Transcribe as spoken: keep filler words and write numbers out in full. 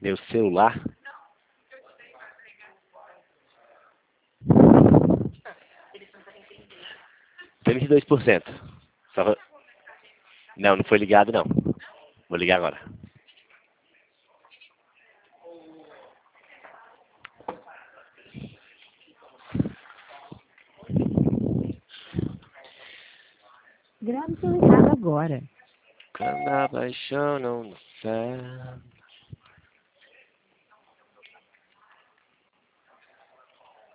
Meu celular? Tem vinte e dois por cento. Só... Não, não foi ligado não. Vou ligar agora. Grave seu recado agora. Quando apaixonam no céu.